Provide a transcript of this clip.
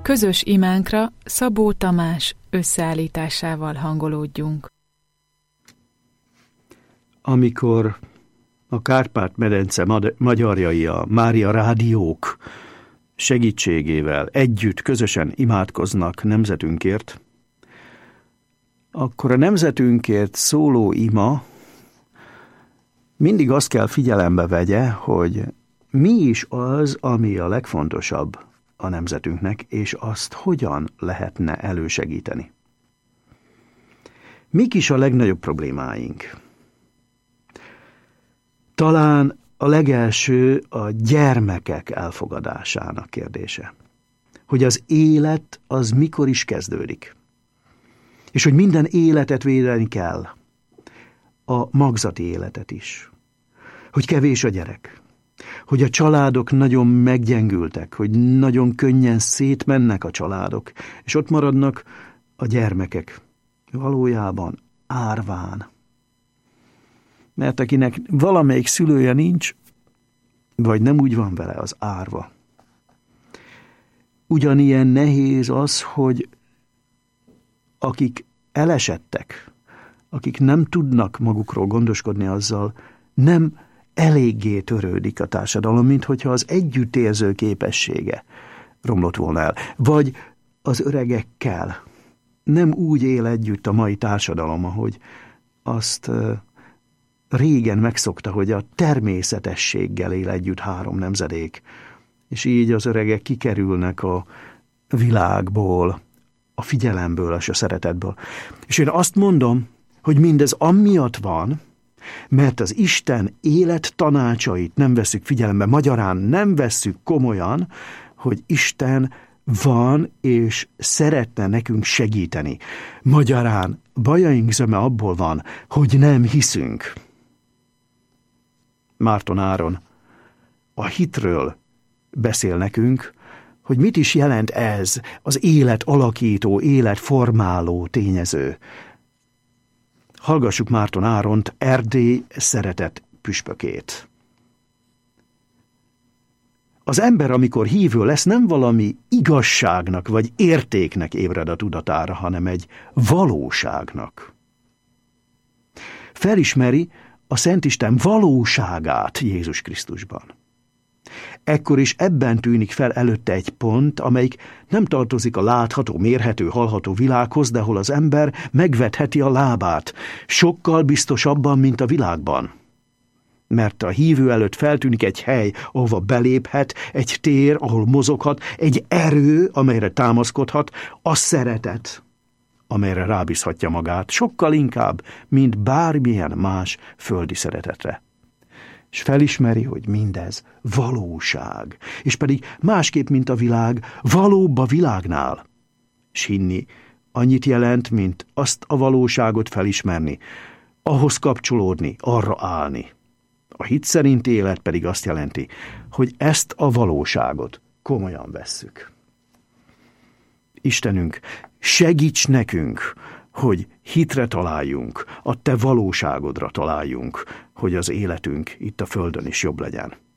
Közös imánkra Szabó Tamás összeállításával hangolódjunk. Amikor a Kárpát-medence magyarjai a Mária rádiók segítségével együtt, közösen imádkoznak nemzetünkért, akkor a nemzetünkért szóló ima mindig azt kell figyelembe vegye, hogy mi is az, ami a legfontosabb a nemzetünknek, és azt hogyan lehetne elősegíteni. Mik is a legnagyobb problémáink? Talán a legelső a gyermekek elfogadásának kérdése. Hogy az élet az mikor is kezdődik. És hogy minden életet védeni kell. A magzati életet is. Hogy kevés a gyerek. Hogy a családok nagyon meggyengültek, hogy nagyon könnyen szétmennek a családok, és ott maradnak a gyermekek. Valójában árván. Mert akinek valamelyik szülője nincs, vagy nem úgy van vele, az árva. Ugyanilyen nehéz az, hogy akik elesettek, akik nem tudnak magukról gondoskodni, azzal nem eléggé törődik a társadalom, mint hogyha az együttérző képessége romlott volna el. Vagy az öregekkel nem úgy él együtt a mai társadalom, ahogy azt régen megszokta, hogy a természetességgel él együtt 3 nemzedék, és így az öregek kikerülnek a világból, a figyelemből és a szeretetből. És én azt mondom, hogy mindez amiatt van, mert az Isten élet tanácsait nem vesszük figyelembe, magyarán nem vesszük komolyan, hogy Isten van és szeretne nekünk segíteni. Magyarán bajaink zöme abból van, hogy nem hiszünk. Márton Áron a hitről beszél nekünk, hogy mit is jelent ez az élet alakító, élet formáló tényező. Hallgassuk Márton Áront, Erdély szeretett püspökét. Az ember, amikor hívő lesz, nem valami igazságnak vagy értéknek ébred a tudatára, hanem egy valóságnak. Felismeri a Szentisten valóságát Jézus Krisztusban. Ekkor is ebben tűnik fel előtte egy pont, amelyik nem tartozik a látható, mérhető, hallható világhoz, de ahol az ember megvetheti a lábát, sokkal biztosabban, mint a világban. Mert a hívő előtt feltűnik egy hely, ahova beléphet, egy tér, ahol mozoghat, egy erő, amelyre támaszkodhat, a szeretet, amelyre rábízhatja magát, sokkal inkább, mint bármilyen más földi szeretetre. És felismeri, hogy mindez valóság, és pedig másképp, mint a világ, valóbb a világnál. És hinni annyit jelent, mint azt a valóságot felismerni, ahhoz kapcsolódni, arra állni. A hit szerinti élet pedig azt jelenti, hogy ezt a valóságot komolyan vesszük. Istenünk, segíts nekünk, hogy hitre találjunk, a te valóságodra találjunk, hogy az életünk itt a földön is jobb legyen.